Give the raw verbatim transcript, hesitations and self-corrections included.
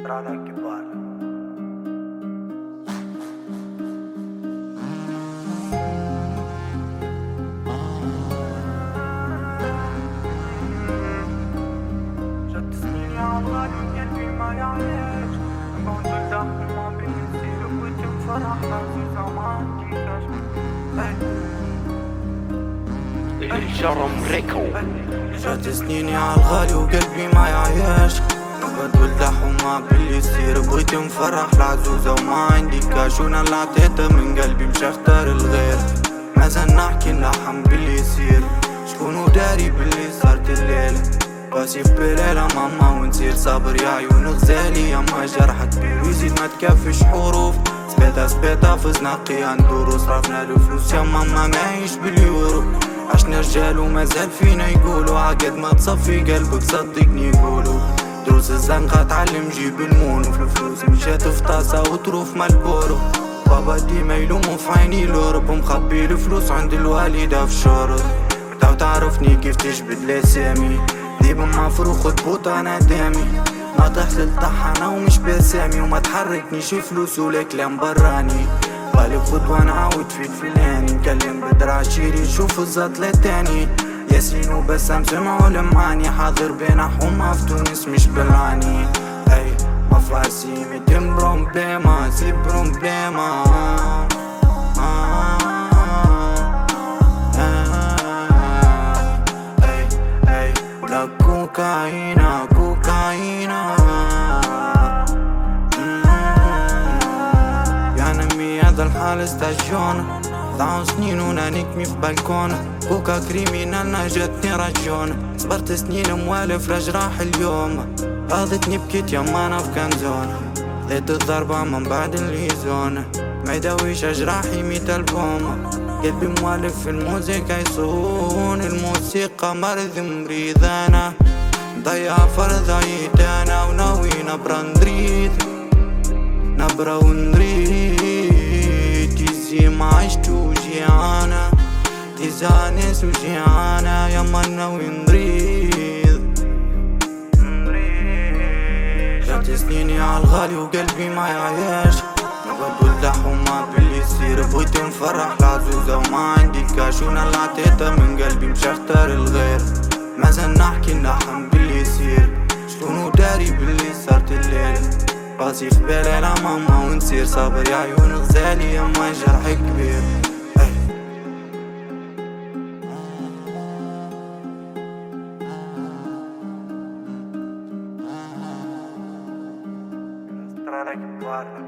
Strada كبار. جت سنيني عالغالي وقلبي ما يعيش، كنت مرتاح وما بين نسير وكنت مفرح عزيزة وما عنديش. الجرم ريكو. جت سنيني عالغالي وقلبي ما يعيش، كنت مرتاح وما باللي يصير بغيت مفرح العزوزة وما عندي كاش، وانا اللي عطيتها من قلبي مش اختار الغير. مازال نحكي نلحم باللي يصير، شكون داري باللي صارت الليلة. راسي في بليلة ماما ونسير صابر يا عيون غزالي، ياما جرحك كبير ويزيد ما تكفيش حروف. سبيتا سبيتا فزنا قيا ندورو، صرفنا الفلوس يا ماما معيش باليورو. عشنا رجال ومازال فينا يقولوا، عقد ما تصفي قلبك صدقني يقولوا. دروس الزنقة تعلم جيب المون، وفي الفلوس مشات في طاسة وطروف مالبورو. بابا ديما يلومو في عيني لورب، ومخبي الفلوس عند الوالدة في شرط. بداو تعرفني كيف تجبد لاسامي، ديما ما فروخ تبوطة انا دامي. ما تحت الطحانة ومش بسامي، وما تحركنيش فلوس ولا كلام براني. بالي خطوة نعاود في الفلاني، نكلم بدر عشيري نشوف الزطلة تاني. ياسين وبسام سمعوا لمعاني، حاضر بين حومة في تونس مش بالعاني. اي ما فاسي ميتين برومبليما سي برومبليما. اي اي لا كوكاينا كوكاينا. يا نمي هذا الحال استاجون، ضاعوا سنين وانا نكمي في بالكون. كوكا كريمينال جاتني رجون، صبرت سنين موالف لجراح اليوم. قاضتني بكيت يما انا في كنزون، خذيت الضربة من بعد الليزون. ما يداويش اجراحي ميت البوم، قلبي موالف في الموسيقى يصون. الموسيقى مرض مريض انا، ضيع فرضايت انا وناوي نبرا نريد نبرا ونريد. تيزي ما عشت وجيعانة، تيزانس وجيعانة، يما ناوي نريد جات سنيني عالغالي وقلبي ما يعيش. نقعد ولدح وما باللي يصير بغيت نفرح العزوزة وما عندي كاش، وانا اللي عطيتها من قلبي مش اختار الغير. مازال نحكي نلحم باللي يصير، شكون داري باللي صارت الليلة. راسي في بليلة ماما ونسير صابر يا عيون غزالي، يما جرح كبير. Strada كبار.